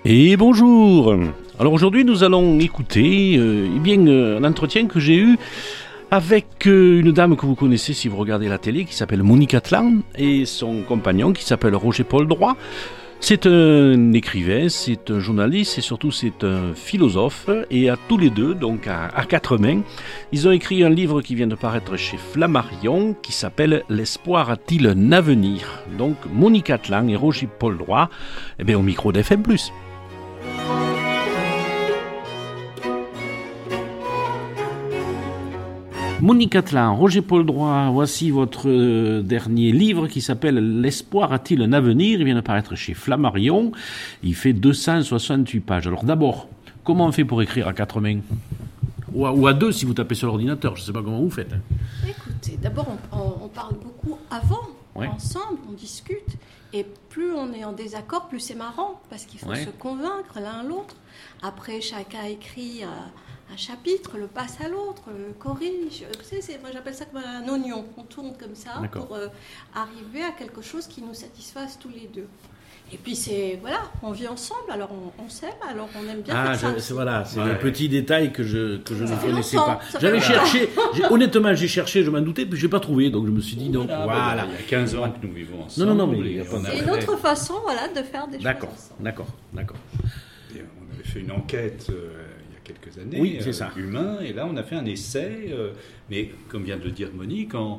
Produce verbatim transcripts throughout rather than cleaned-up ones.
Et bonjour. Alors aujourd'hui nous allons écouter euh, eh bien, euh, un entretien que j'ai eu avec euh, une dame que vous connaissez si vous regardez la télé, qui s'appelle Monique Atlan, et son compagnon qui s'appelle Roger-Paul Droit. C'est un écrivain, c'est un journaliste et surtout c'est un philosophe. Et à tous les deux, donc à, à quatre mains, ils ont écrit un livre qui vient de paraître chez Flammarion qui s'appelle « L'espoir a-t-il un avenir ?» Donc Monique Atlan et Roger-Paul Droit, eh bien, au micro d'F M plus. Monique Atlan, Roger-Paul Droit, voici votre euh, dernier livre qui s'appelle « L'espoir a-t-il un avenir ?» Il vient de paraître chez Flammarion. Il fait deux cent soixante-huit pages. Alors d'abord, comment on fait pour écrire à quatre mains ? Ou à, ou à deux si vous tapez sur l'ordinateur, je ne sais pas comment vous faites. Écoutez, d'abord on, on, on parle beaucoup avant, ouais. Ensemble, on discute. Et plus on est en désaccord, plus c'est marrant, parce qu'il faut ouais. se convaincre l'un l'autre. Après, chacun écrit... Euh, un chapitre, le passe à l'autre, le corrige. Tu sais, c'est, moi j'appelle ça comme un oignon. On tourne comme ça D'accord. pour euh, arriver à quelque chose qui nous satisfasse tous les deux. Et puis c'est, voilà, on vit ensemble, alors on, on s'aime, alors on aime bien ah, faire je, ça. C'est, voilà, c'est ouais. les petits détails que je, que je ne connaissais longtemps, pas. J'avais cherché, j'ai, honnêtement j'ai cherché, je m'en doutais, puis je n'ai pas trouvé, donc je me suis dit non. Voilà, voilà. Bah, il y a quinze ans que nous vivons ensemble. Non, non, non, mais il y a pas c'est une autre façon voilà, de faire des d'accord, choses ensemble. D'accord, d'accord, d'accord. Et on avait fait une enquête... Euh, quelques années, oui, c'est euh, ça. humain, et là on a fait un essai, euh, mais comme vient de le dire Monique, en,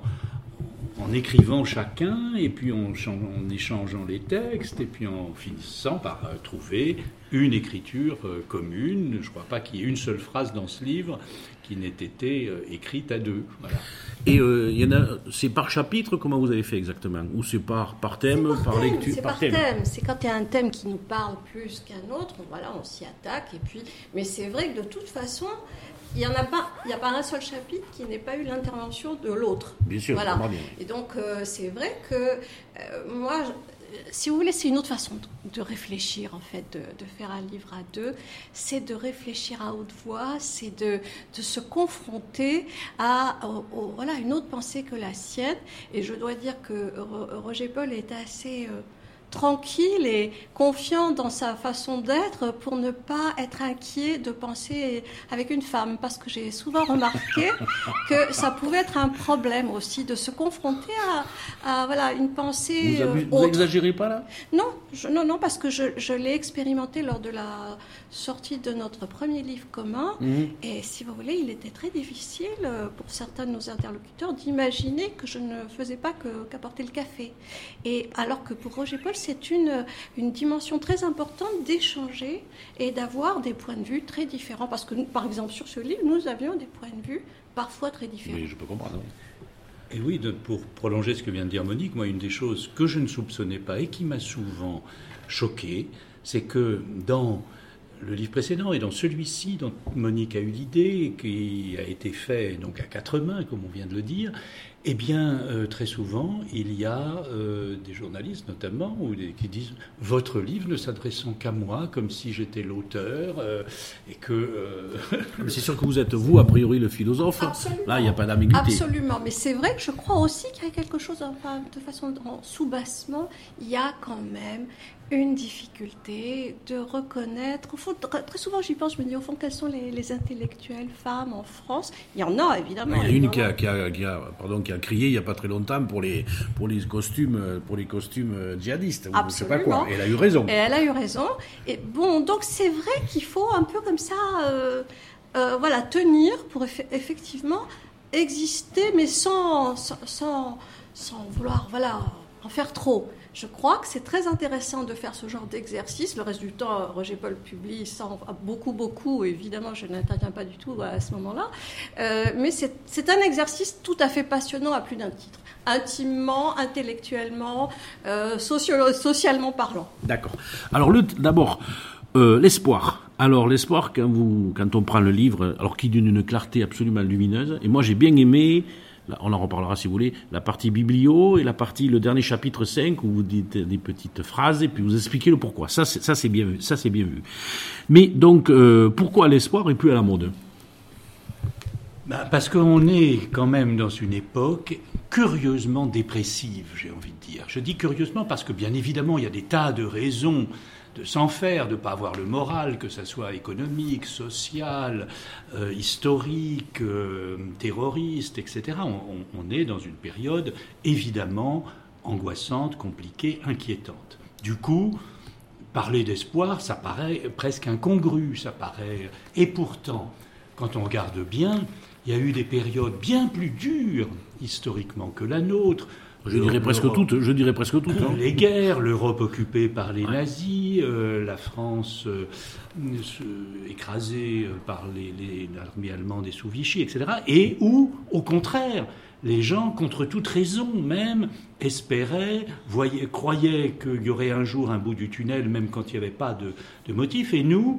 en écrivant chacun, et puis en, en échangeant les textes, et puis en finissant par euh, trouver une écriture euh, commune. Je ne crois pas qu'il y ait une seule phrase dans ce livre qui n'ait été euh, écrite à deux. Voilà. Et euh, y en a, c'est par chapitre, comment vous avez fait exactement ? Ou c'est par, par thème, c'est par, par thème, lecture C'est par, par thème. thème. C'est quand il y a un thème qui nous parle plus qu'un autre, voilà, on s'y attaque. Et puis, mais c'est vrai que de toute façon, il n'y a pas, il n'y a pas un seul chapitre qui n'ait pas eu l'intervention de l'autre. Bien sûr, voilà. Bien. Et donc, euh, c'est vrai que euh, moi... Je, si vous voulez, c'est une autre façon de réfléchir, en fait, de, de faire un livre à deux. C'est de réfléchir à haute voix, c'est de, de se confronter à au, au, voilà, une autre pensée que la sienne. Et je dois dire que Roger-Paul est assez... Euh, tranquille et confiant dans sa façon d'être pour ne pas être inquiet de penser avec une femme, parce que j'ai souvent remarqué que ça pouvait être un problème aussi de se confronter à, à voilà, une pensée vous, abus, autre. Vous exagérez pas là ? Non, je, non, non, parce que je, je l'ai expérimenté lors de la sortie de notre premier livre commun, mmh. et si vous voulez, il était très difficile pour certains de nos interlocuteurs d'imaginer que je ne faisais pas que, qu'apporter le café. Et alors que pour Roger-Paul, c'est une, une dimension très importante d'échanger et d'avoir des points de vue très différents. Parce que, nous, par exemple, sur ce livre, nous avions des points de vue parfois très différents. Oui, je peux comprendre. Et oui, de, pour prolonger ce que vient de dire Monique, moi, une des choses que je ne soupçonnais pas et qui m'a souvent choqué, c'est que dans le livre précédent et dans celui-ci dont Monique a eu l'idée, qui a été fait donc à quatre mains, comme on vient de le dire, eh bien, euh, très souvent, il y a euh, des journalistes notamment ou des, qui disent « Votre livre ne s'adressant qu'à moi, comme si j'étais l'auteur, euh, et que... Euh... » Mais c'est sûr que vous êtes, vous, a priori, le philosophe. Absolument. Là, il n'y a pas d'ambiguïté. Absolument, mais c'est vrai que je crois aussi qu'il y a quelque chose, enfin, de façon en sous-bassement, il y a quand même une difficulté de reconnaître. Au fond, très souvent, j'y pense, je me dis, au fond, quelles sont les, les intellectuelles femmes en France ? Il y en a, évidemment. Il y a une qui a, qui a, qui a, pardon, qui a crié il n'y a pas très longtemps pour les, pour les costumes, pour les costumes djihadistes. Ou je ne sais pas quoi. Et elle a eu raison. Et elle a eu raison. Et bon, donc c'est vrai qu'il faut un peu comme ça, euh, euh, voilà, tenir pour eff- effectivement exister, mais sans, sans, sans, sans vouloir, voilà, en faire trop. Je crois que c'est très intéressant de faire ce genre d'exercice. Le reste du temps, Roger-Paul publie sans, beaucoup, beaucoup. Évidemment, je n'interviens pas du tout à ce moment-là. Euh, mais c'est, c'est un exercice tout à fait passionnant à plus d'un titre. Intimement, intellectuellement, euh, sociolo- socialement parlant. D'accord. Alors, le, d'abord, euh, l'espoir. Alors, l'espoir, quand, vous, quand on prend le livre, alors qui donne une clarté absolument lumineuse. Et moi, j'ai bien aimé... On en reparlera si vous voulez, la partie biblio et la partie, le dernier chapitre cinq où vous dites des petites phrases et puis vous expliquez le pourquoi. Ça, c'est, ça, c'est bien vu. Ça, c'est bien vu. Mais donc, euh, pourquoi l'espoir est plus à la mode ? Ben, parce qu'on est quand même dans une époque curieusement dépressive, j'ai envie de dire. Je dis curieusement parce que bien évidemment, il y a des tas de raisons de s'en faire, de ne pas avoir le moral, que ça soit économique, social, euh, historique, euh, terroriste, et cetera. On, on, on est dans une période évidemment angoissante, compliquée, inquiétante. Du coup, parler d'espoir, ça paraît presque incongru, ça paraît... Et pourtant, quand on regarde bien, il y a eu des périodes bien plus dures historiquement que la nôtre. Je dirais presque toutes. Je dirais presque toutes. Hein. Les guerres, l'Europe occupée par les ouais. nazis, euh, la France euh, écrasée par les, les, l'armée allemande et sous Vichy, et cetera. Et où, au contraire, les gens, contre toute raison même, espéraient, voyaient, croyaient qu'il y aurait un jour un bout du tunnel, même quand il n'y avait pas de, de motif. Et nous,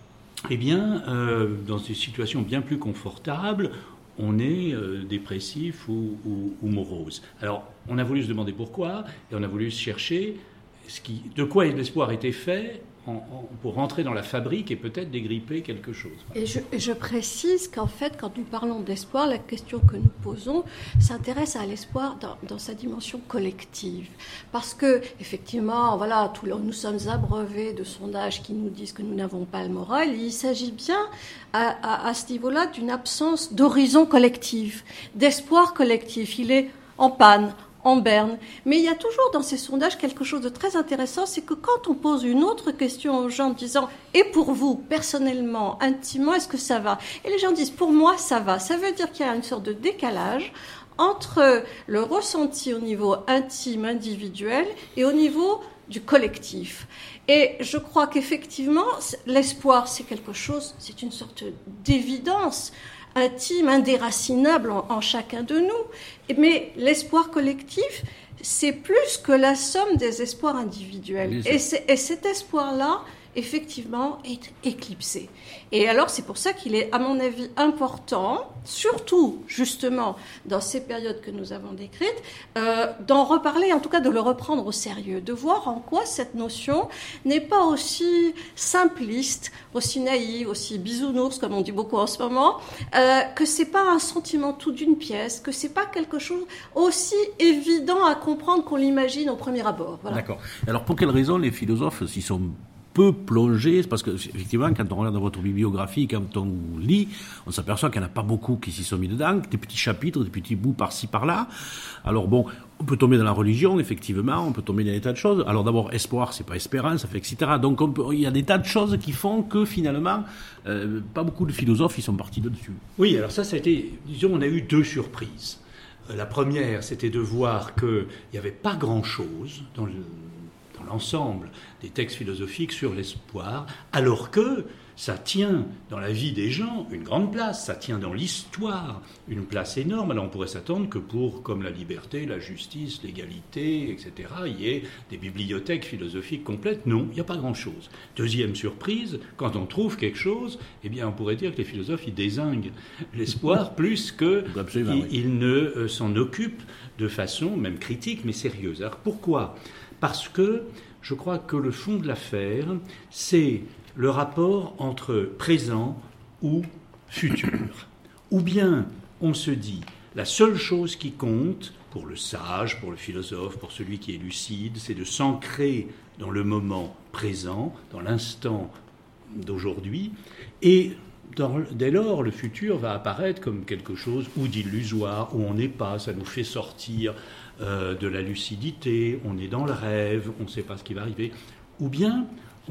eh bien, euh, dans des situations bien plus confortables, on est euh, dépressif ou, ou, ou morose. Alors, on a voulu se demander pourquoi, et on a voulu chercher ce qui, de quoi l'espoir était fait en, en, pour rentrer dans la fabrique et peut-être dégripper quelque chose. Et je, je précise qu'en fait, quand nous parlons d'espoir, la question que nous posons s'intéresse à l'espoir dans, dans sa dimension collective. Parce que, effectivement, voilà, tout le, nous sommes abreuvés de sondages qui nous disent que nous n'avons pas le moral. Il s'agit bien, à, à, à ce niveau-là, d'une absence d'horizon collectif, d'espoir collectif. Il est en panne, en berne. Mais il y a toujours dans ces sondages quelque chose de très intéressant, c'est que quand on pose une autre question aux gens en disant « Et pour vous, personnellement, intimement, est-ce que ça va ?» Et les gens disent « Pour moi, ça va ». Ça veut dire qu'il y a une sorte de décalage entre le ressenti au niveau intime, individuel, et au niveau du collectif. Et je crois qu'effectivement, l'espoir, c'est quelque chose, c'est une sorte d'évidence intime, indéracinable en, en chacun de nous. Mais l'espoir collectif, c'est plus que la somme des espoirs individuels. Et, c'est, et cet espoir-là, effectivement, est éclipsé. Et alors, c'est pour ça qu'il est, à mon avis, important, surtout, justement, dans ces périodes que nous avons décrites, euh, d'en reparler, en tout cas de le reprendre au sérieux, de voir en quoi cette notion n'est pas aussi simpliste, aussi naïve, aussi bisounours, comme on dit beaucoup en ce moment, euh, que c'est pas un sentiment tout d'une pièce, que c'est pas quelque chose aussi évident à comprendre qu'on l'imagine au premier abord. Voilà. D'accord. Alors, pour quelles raisons les philosophes s'y sont peu plongé, parce que effectivement, quand on regarde votre bibliographie, quand on lit, on s'aperçoit qu'il n'y en a pas beaucoup qui s'y sont mis dedans, des petits chapitres, des petits bouts par-ci, par-là. Alors bon, on peut tomber dans la religion, effectivement, on peut tomber dans des tas de choses. Alors d'abord, espoir, c'est pas espérance, ça fait et cetera. Donc on peut, il y a des tas de choses qui font que finalement, euh, pas beaucoup de philosophes, ils sont partis dessus. Oui, alors ça, ça a été, disons, on a eu deux surprises. La première, c'était de voir qu'il n'y avait pas grand-chose dans le dans l'ensemble des textes philosophiques sur l'espoir, alors que ça tient dans la vie des gens une grande place, ça tient dans l'histoire une place énorme. Alors on pourrait s'attendre que pour, comme la liberté, la justice, l'égalité, et cetera, il y ait des bibliothèques philosophiques complètes. Non, il n'y a pas grand-chose. Deuxième surprise, quand on trouve quelque chose, eh bien on pourrait dire que les philosophes, ils dézinguent l'espoir plus qu'ils oui. ils ne s'en occupent de façon même critique, mais sérieuse. Alors pourquoi ? Parce que je crois que le fond de l'affaire, c'est le rapport entre présent ou futur. Ou bien on se dit, la seule chose qui compte, pour le sage, pour le philosophe, pour celui qui est lucide, c'est de s'ancrer dans le moment présent, dans l'instant d'aujourd'hui, et dans, dès lors, le futur va apparaître comme quelque chose ou d'illusoire, où on n'est pas, ça nous fait sortir euh, de la lucidité, on est dans le rêve, on ne sait pas ce qui va arriver. Ou bien,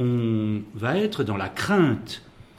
on va être dans la crainte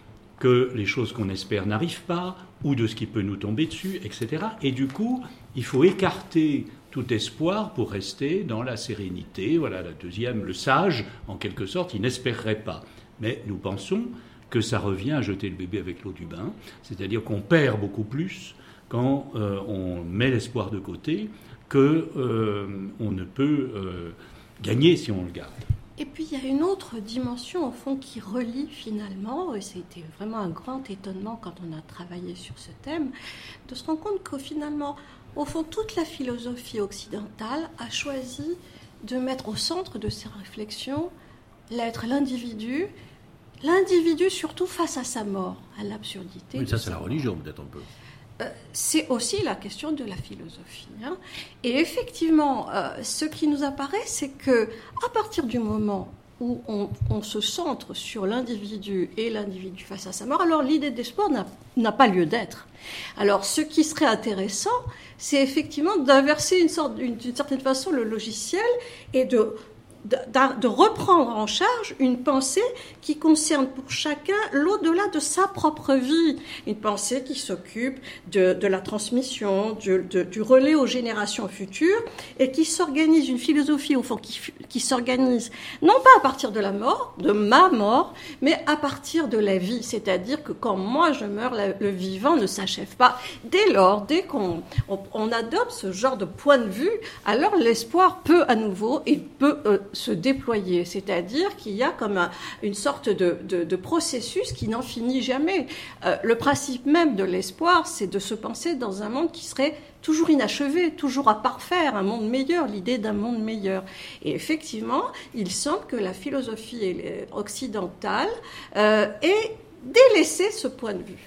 que les choses qu'on espère n'arrivent pas, ou de ce qui peut nous tomber dessus, et cetera. Et du coup, il faut écarter tout espoir pour rester dans la sérénité. Voilà, la deuxième, le sage, en quelque sorte, il n'espérerait pas. Mais nous pensons que ça revient à jeter le bébé avec l'eau du bain, c'est-à-dire qu'on perd beaucoup plus quand euh, on met l'espoir de côté qu'on euh, ne peut euh, gagner si on le garde. Et puis il y a une autre dimension au fond qui relie finalement, et c'était vraiment un grand étonnement quand on a travaillé sur ce thème, de se rendre compte que finalement, au fond, toute la philosophie occidentale a choisi de mettre au centre de ses réflexions l'être, l'individu, L'individu, surtout face à sa mort, à l'absurdité. Oui, ça, c'est la religion, peut-être un peu. Euh, c'est aussi la question de la philosophie. Hein. Et effectivement, euh, ce qui nous apparaît, c'est que à partir du moment où on, on se centre sur l'individu et l'individu face à sa mort, alors l'idée d'espoir n'a, n'a pas lieu d'être. Alors ce qui serait intéressant, c'est effectivement d'inverser une sorte, d'une, d'une certaine façon le logiciel et de... De, de reprendre en charge une pensée qui concerne pour chacun l'au-delà de sa propre vie. Une pensée qui s'occupe de, de la transmission, du, de, du relais aux générations futures et qui s'organise, une philosophie au fond qui, qui s'organise non pas à partir de la mort, de ma mort, mais à partir de la vie. C'est-à-dire que quand moi je meurs, la, le vivant ne s'achève pas. Dès lors, dès qu'on on, on adopte ce genre de point de vue, alors l'espoir peut à nouveau et peut euh, se déployer, c'est-à-dire qu'il y a comme un, une sorte de, de, de processus qui n'en finit jamais. Euh, le principe même de l'espoir, c'est de se penser dans un monde qui serait toujours inachevé, toujours à parfaire, un monde meilleur, l'idée d'un monde meilleur. Et effectivement, il semble que la philosophie occidentale euh, ait délaissé ce point de vue.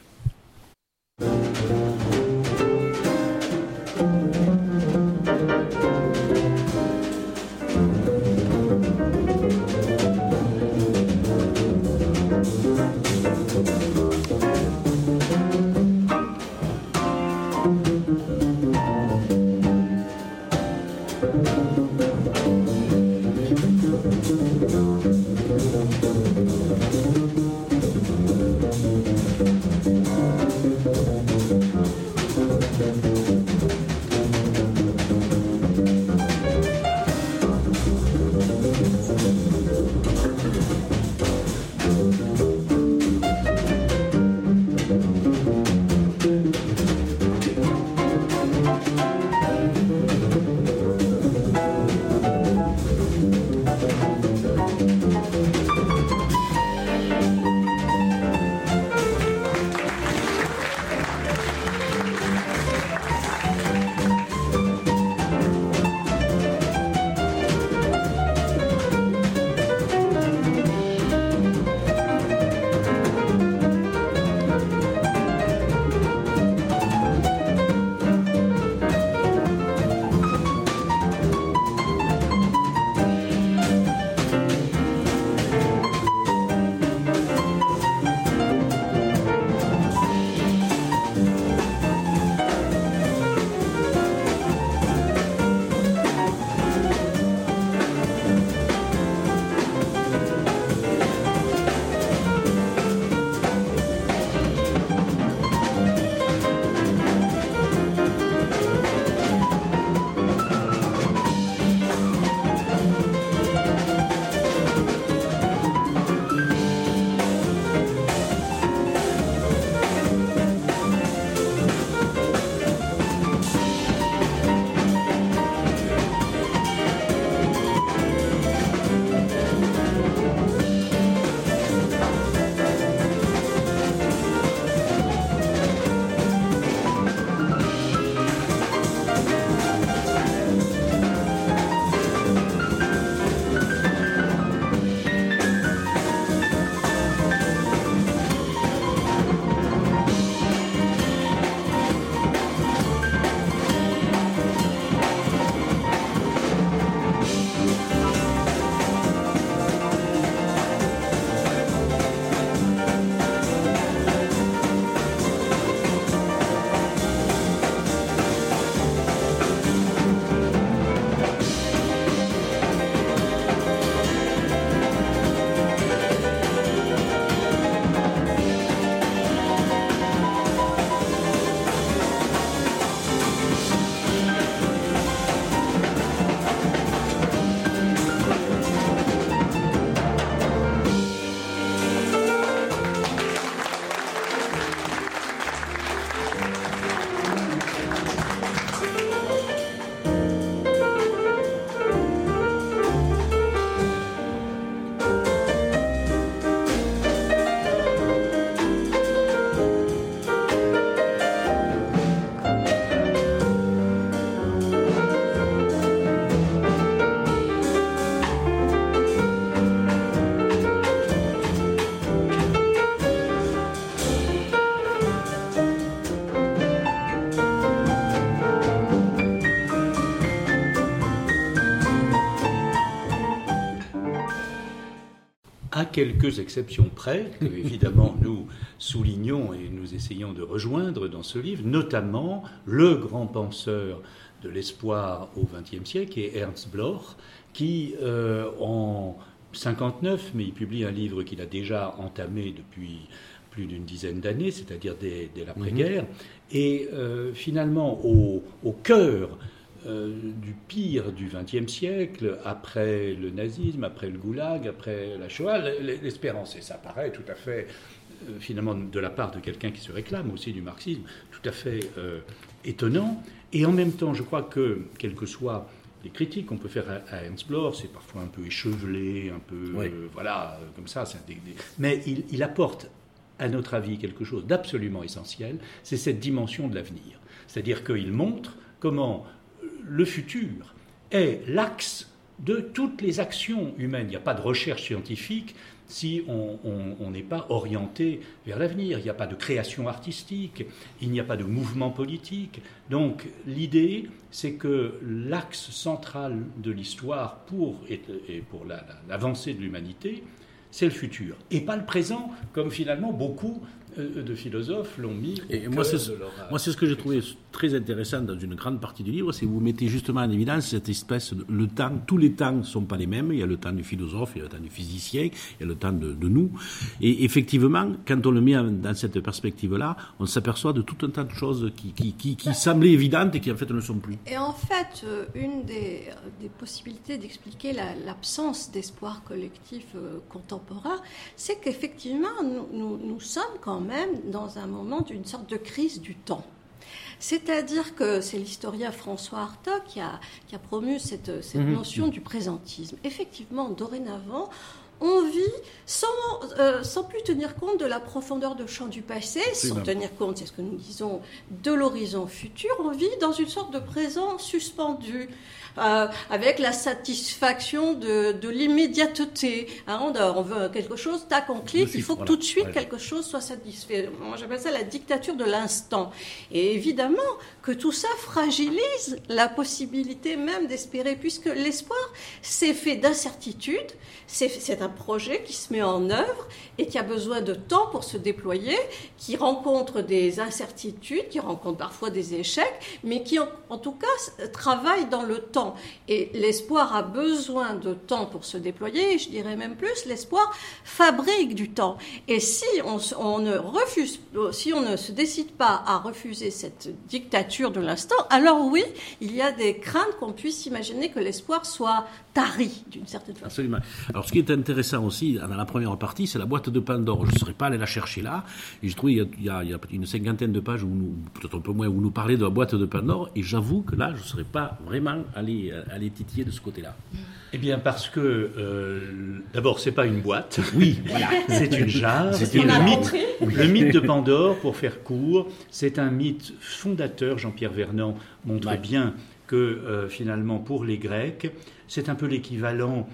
à quelques exceptions près, que évidemment nous soulignons et nous essayons de rejoindre dans ce livre, notamment le grand penseur de l'espoir au vingtième siècle, qui est Ernst Bloch, qui euh, en cinquante-neuf, mais il publie un livre qu'il a déjà entamé depuis plus d'une dizaine d'années, c'est-à-dire dès, dès l'après-guerre, mmh. et euh, finalement au, au cœur euh, du pire du vingtième siècle, après le nazisme, après le goulag, après la Shoah, l'espérance, et ça paraît tout à fait, euh, finalement, de la part de quelqu'un qui se réclame aussi du marxisme, tout à fait euh, étonnant, et en même temps, je crois que, quel que soit les critiques qu'on peut faire à, à Ernst Bloch, c'est parfois un peu échevelé, un peu, oui. euh, voilà, comme ça, c'est des, des... mais il, il apporte, à notre avis, quelque chose d'absolument essentiel, c'est cette dimension de l'avenir. C'est-à-dire qu'il montre comment le futur est l'axe de toutes les actions humaines. Il n'y a pas de recherche scientifique si on n'est pas orienté vers l'avenir. Il n'y a pas de création artistique, il n'y a pas de mouvement politique. Donc l'idée, c'est que l'axe central de l'histoire pour, et, et pour la, la, l'avancée de l'humanité, c'est le futur, et pas le présent, comme finalement beaucoup de philosophes l'ont mis. Et moi, c'est, leur... moi, c'est ce que j'ai trouvé très intéressant dans une grande partie du livre, c'est que vous mettez justement en évidence cette espèce de le temps. Tous les temps ne sont pas les mêmes. Il y a le temps du philosophe, il y a le temps du physicien, il y a le temps de, de nous. Et effectivement, quand on le met dans cette perspective-là, on s'aperçoit de tout un tas de choses qui, qui, qui, qui semblaient évidentes et qui en fait ne le sont plus. Et en fait, une des, des possibilités d'expliquer la, l'absence d'espoir collectif euh, contemporain, c'est qu'effectivement, nous, nous, nous sommes quand même même dans un moment d'une sorte de crise du temps. C'est-à-dire que c'est l'historien François Hartog qui a, qui a promu cette, cette mmh. notion du présentisme. Effectivement, dorénavant, on vit sans, euh, sans plus tenir compte de la profondeur de champ du passé, c'est sans même. tenir compte, c'est ce que nous disons, de l'horizon futur. On vit dans une sorte de présent suspendu, euh, avec la satisfaction de, de l'immédiateté. Hein, on, on veut quelque chose, tac, on clique, il faut que voilà. tout de suite voilà. quelque chose soit satisfait. Moi, j'appelle ça la dictature de l'instant. Et évidemment que tout ça fragilise la possibilité même d'espérer, puisque l'espoir, c'est fait d'incertitude, c'est, c'est un projet qui se met en œuvre et qui a besoin de temps pour se déployer, qui rencontre des incertitudes, qui rencontre parfois des échecs, mais qui en, en tout cas travaille dans le temps. Et l'espoir a besoin de temps pour se déployer, et je dirais même plus, l'espoir fabrique du temps. Et si on, on ne refuse, si on ne se décide pas à refuser cette dictature de l'instant, alors oui, il y a des craintes qu'on puisse imaginer que l'espoir soit tari d'une certaine façon. Absolument. Alors ce qui est intéressant aussi dans la première partie, c'est la boîte de Pandore. Je ne serais pas allé la chercher là, et je trouve qu'il y a, il y a une cinquantaine de pages, où nous, peut-être un peu moins, où vous nous parlez de la boîte de Pandore, et j'avoue que là, je ne serais pas vraiment allé, allé titiller de ce côté-là. Eh bien, parce que, euh, d'abord, ce n'est pas une boîte. Oui, voilà. C'est une jarre. C'est et le mythe, le mythe de Pandore, pour faire court, c'est un mythe fondateur. Jean-Pierre Vernant montre ouais. bien que, euh, finalement, pour les Grecs, c'est un peu l'équivalent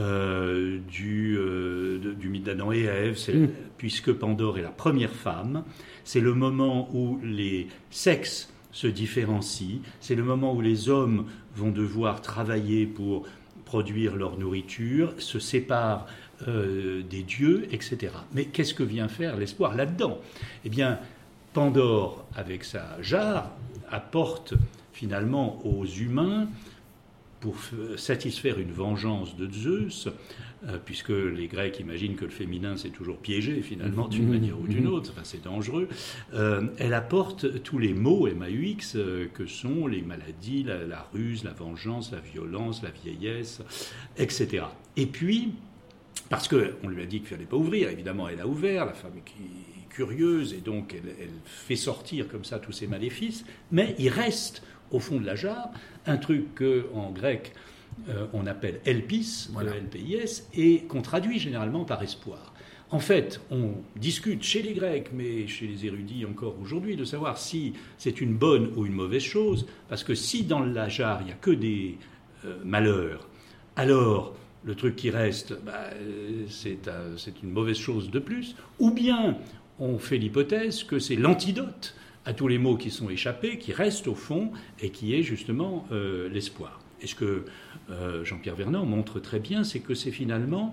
euh, du, euh, de, du mythe d'Adam et Ève, c'est, mmh. puisque Pandore est la première femme. C'est le moment où les sexes se différencient. C'est le moment où les hommes vont devoir travailler pour produire leur nourriture, se séparent euh, des dieux, et cetera. Mais qu'est-ce que vient faire l'espoir là-dedans ? Eh bien, Pandore, avec sa jarre, apporte finalement aux humains, pour satisfaire une vengeance de Zeus, euh, puisque les Grecs imaginent que le féminin c'est toujours piégé finalement d'une manière ou d'une autre, enfin c'est dangereux, euh, elle apporte tous les maux M A U X euh, que sont les maladies, la, la ruse, la vengeance, la violence, la vieillesse, et cetera. Et puis, parce qu'on lui a dit qu'il ne fallait pas ouvrir, évidemment elle a ouvert, la femme qui est curieuse, et donc elle, elle fait sortir comme ça tous ses maléfices, mais il reste au fond de la jarre un truc qu'en grec euh, on appelle elpis, voilà. L P I S, et qu'on traduit généralement par espoir. En fait, on discute chez les Grecs, mais chez les érudits encore aujourd'hui, de savoir si c'est une bonne ou une mauvaise chose, parce que si dans la jarre il n'y a que des euh, malheurs, alors le truc qui reste, bah, c'est, euh, c'est une mauvaise chose de plus, ou bien on fait l'hypothèse que c'est l'antidote à tous les maux qui sont échappés, qui restent au fond, et qui est justement euh, l'espoir. Et ce que euh, Jean-Pierre Vernant montre très bien, c'est que c'est finalement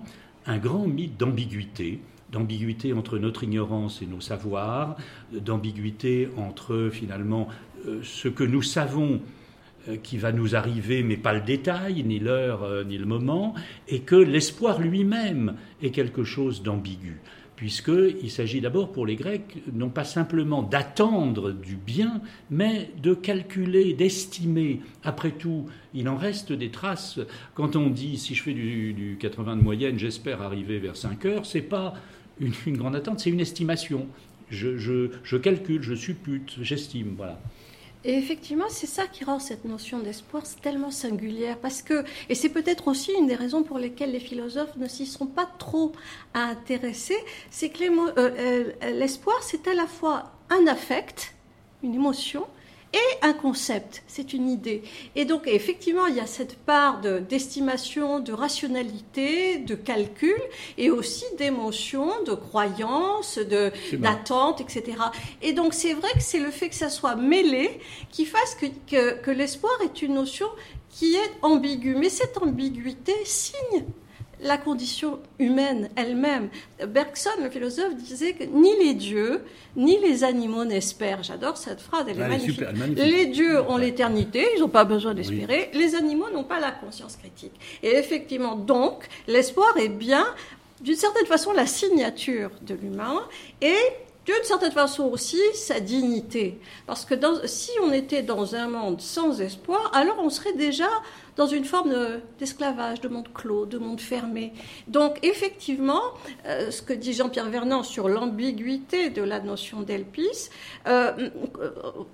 un grand mythe d'ambiguïté, d'ambiguïté entre notre ignorance et nos savoirs, d'ambiguïté entre finalement euh, ce que nous savons euh, qui va nous arriver, mais pas le détail, ni l'heure, euh, ni le moment, et que l'espoir lui-même est quelque chose d'ambigu. Puisqu'il s'agit d'abord pour les Grecs, non pas simplement d'attendre du bien, mais de calculer, d'estimer. Après tout, il en reste des traces. Quand on dit, si je fais du, du quatre-vingts de moyenne, j'espère arriver vers cinq heures, c'est pas une, une grande attente, c'est une estimation. Je, je, je calcule, je suppute, j'estime, voilà. Et effectivement, c'est ça qui rend cette notion d'espoir tellement singulière, parce que, et c'est peut-être aussi une des raisons pour lesquelles les philosophes ne s'y sont pas trop intéressés, c'est que euh, euh, l'espoir, c'est à la fois un affect, une émotion, et un concept, c'est une idée. Et donc, effectivement, il y a cette part de, d'estimation, de rationalité, de calcul, et aussi d'émotion, de croyance, de, d'attente, et cetera. Et donc, c'est vrai que c'est le fait que ça soit mêlé qui fasse que, que, que l'espoir est une notion qui est ambiguë. Mais cette ambiguïté signe la condition humaine elle-même. Bergson, le philosophe, disait que ni les dieux, ni les animaux n'espèrent. J'adore cette phrase, elle est, ah, magnifique. Super, magnifique. Les dieux ont l'éternité, ils n'ont pas besoin d'espérer. Oui. Les animaux n'ont pas la conscience critique. Et effectivement, donc, l'espoir est bien, d'une certaine façon, la signature de l'humain et d'une certaine façon aussi sa dignité. Parce que dans, si on était dans un monde sans espoir, alors on serait déjà dans une forme de, d'esclavage, de monde clos, de monde fermé. Donc effectivement, euh, ce que dit Jean-Pierre Vernant sur l'ambiguïté de la notion d'Elpis euh, euh,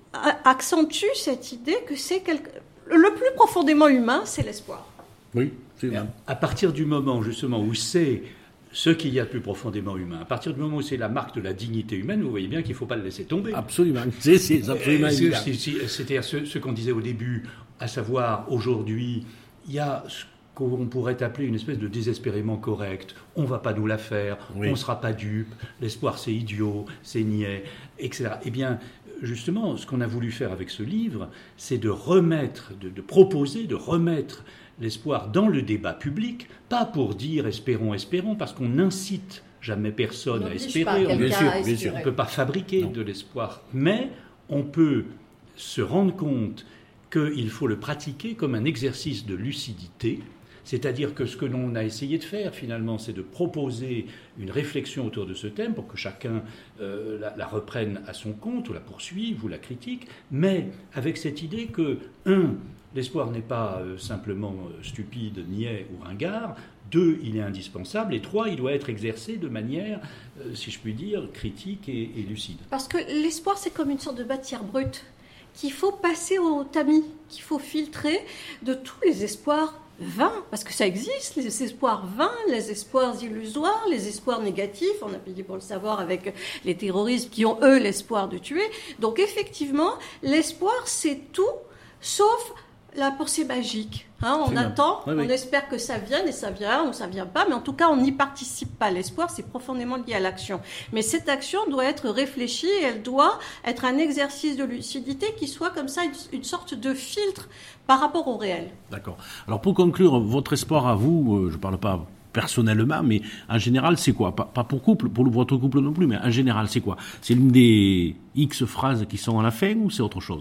accentue cette idée que c'est quelque... le plus profondément humain, c'est l'espoir. Oui, c'est vrai. À partir du moment justement où c'est ce qu'il y a de plus profondément humain. À partir du moment où c'est la marque de la dignité humaine, vous voyez bien qu'il ne faut pas le laisser tomber. Absolument, c'est, c'est absolument évident. C'est, c'est, c'est-à-dire ce, ce qu'on disait au début, à savoir aujourd'hui, il y a ce qu'on pourrait appeler une espèce de désespérément correct. On ne va pas nous la faire, oui. On ne sera pas dupe, l'espoir c'est idiot, c'est niais, et cetera. Eh bien, justement, ce qu'on a voulu faire avec ce livre, c'est de remettre, de, de proposer, de remettre l'espoir dans le débat public, pas pour dire espérons, espérons, parce qu'on n'incite jamais personne à espérer. On, bien sûr, bien sûr. On ne peut pas fabriquer non. de l'espoir, mais on peut se rendre compte qu'il faut le pratiquer comme un exercice de lucidité, c'est-à-dire que ce que l'on a essayé de faire finalement, c'est de proposer une réflexion autour de ce thème pour que chacun euh, la, la reprenne à son compte, ou la poursuive, ou la critique, mais avec cette idée que, un, l'espoir n'est pas euh, simplement euh, stupide, niais ou ringard. Deux, il est indispensable. Et trois, il doit être exercé de manière, euh, si je puis dire, critique et, et lucide. Parce que l'espoir, c'est comme une sorte de matière brute qu'il faut passer au tamis, qu'il faut filtrer de tous les espoirs vains, parce que ça existe, les espoirs vains, les espoirs illusoires, les espoirs négatifs. On a payé pour le savoir avec les terroristes qui ont, eux, l'espoir de tuer. Donc, effectivement, l'espoir, c'est tout, sauf la pensée magique. Hein, on attend, oui, oui. On espère que ça vienne, et ça vient, ou ça vient pas, mais en tout cas, on n'y participe pas. L'espoir, c'est profondément lié à l'action. Mais cette action doit être réfléchie, et elle doit être un exercice de lucidité qui soit comme ça, une, une sorte de filtre par rapport au réel. D'accord. Alors, pour conclure, votre espoir à vous, euh, je ne parle pas personnellement, mais en général, c'est quoi ? Pas, pas pour couple, pour votre couple non plus, mais en général, c'est quoi ? C'est l'une des X phrases qui sont à la fin, ou c'est autre chose ?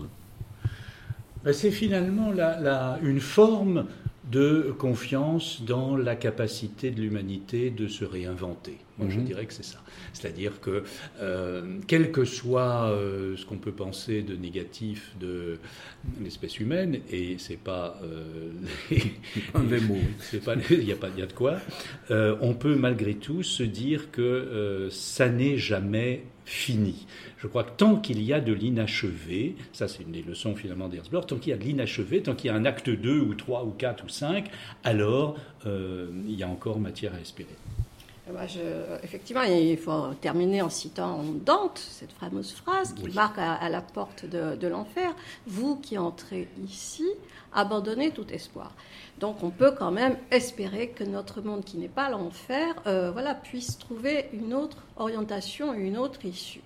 C'est finalement la, la, une forme de confiance dans la capacité de l'humanité de se réinventer. Moi, mmh. je dirais que c'est ça. C'est-à-dire que, euh, quel que soit euh, ce qu'on peut penser de négatif de l'espèce humaine, et c'est pas... Euh, un des mots. C'est pas, il n'y a pas il y a de quoi, euh, on peut malgré tout se dire que euh, ça n'est jamais fini. Je crois que tant qu'il y a de l'inachevé, ça c'est une des leçons finalement d'Ernst Bloch, tant qu'il y a de l'inachevé, tant qu'il y a un acte deux ou trois ou quatre ou cinq, alors euh, il y a encore matière à espérer. Moi, je, effectivement, il faut terminer en citant Dante, cette fameuse phrase qui oui. marque à, à la porte de, de l'enfer. Vous qui entrez ici, abandonnez tout espoir. Donc on peut quand même espérer que notre monde qui n'est pas l'enfer euh, voilà, puisse trouver une autre orientation et une autre issue.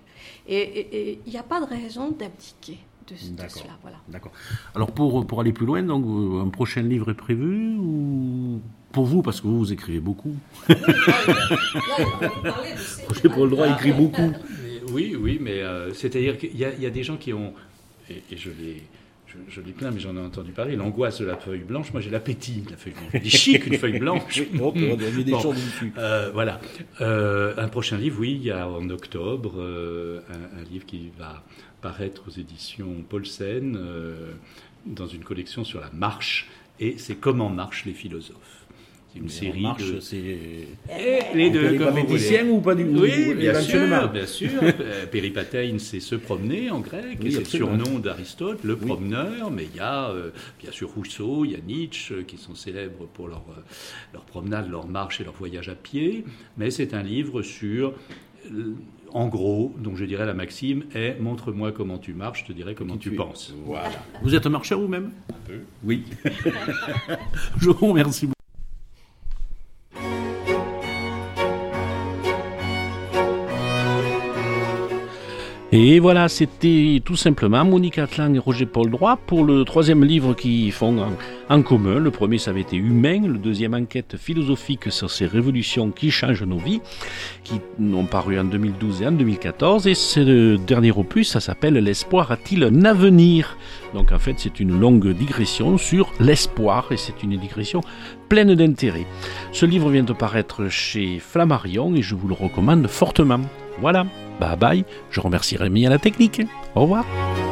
Et il n'y a pas de raison d'abdiquer de, de cela. Voilà. D'accord. Alors pour, pour aller plus loin, donc, un prochain livre est prévu ou... pour vous, parce que vous, vous écrivez beaucoup. Là, il va vous parler de ces- Roger Paul Droit écrit beaucoup. Mais oui, oui, mais euh, c'est-à-dire qu'il y, a- il y a des gens qui ont, et, et je les, je, je les plains, mais j'en ai entendu parler, l'angoisse de la feuille blanche. Moi, j'ai l'appétit de la feuille blanche. Je dis chic une feuille blanche. Oh, on a mis des Bon, choses dessus. euh, voilà. Euh, un prochain livre, oui, il y a en octobre euh, un, un livre qui va paraître aux éditions Paulsen euh, dans une collection sur la marche. Et c'est Comment marchent les philosophes. C'est une Mais série en marche, de... c'est... Et les deux, Les comme vous péripatéticiens voulez. ou pas du tout? Oui, bien éventuellement. sûr, bien sûr. Euh, Péripatein, c'est se promener en grec, Oui, et c'est le absolument. surnom d'Aristote, le Oui. promeneur. Mais il y a euh, bien sûr Rousseau, il y a Nietzsche, euh, qui sont célèbres pour leur, euh, leur promenade, leur marche et leur voyage à pied. Mais c'est un livre sur, euh, en gros, dont je dirais la maxime est « Montre-moi comment tu marches, je te dirai comment tu, tu es. penses ». Voilà. Vous êtes un marcheur vous-même? Un peu. Oui. Je vous remercie beaucoup. Et voilà, c'était tout simplement Monique Atlan et Roger Paul Droit pour le troisième livre qu'ils font en, en commun. Le premier, ça avait été Humain, le deuxième, Enquête philosophique sur ces révolutions qui changent nos vies, qui ont paru en deux mille douze et en deux mille quatorze. Et ce dernier opus, ça s'appelle L'espoir a-t-il un avenir? Donc en fait, c'est une longue digression sur l'espoir, et c'est une digression pleine d'intérêt. Ce livre vient de paraître chez Flammarion et je vous le recommande fortement. Voilà, bye bye, je remercie Rémi à la technique. Au revoir.